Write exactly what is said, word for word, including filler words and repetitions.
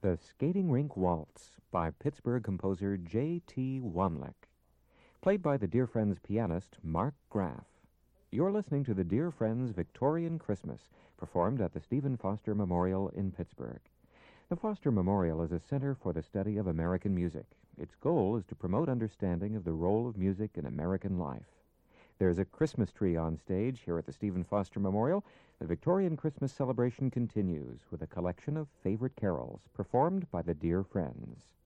The Skating Rink Waltz by Pittsburgh composer J T Wamlick. Played by the Dear Friends pianist Mark Graff. You're listening to the Dear Friends Victorian Christmas, performed at the Stephen Foster Memorial in Pittsburgh. The Foster Memorial is a center for the study of American music. Its goal is to promote understanding of the role of music in American life. There's a Christmas tree on stage here at the Stephen Foster Memorial. The Victorian Christmas celebration continues with a collection of favorite carols performed by the Dear Friends.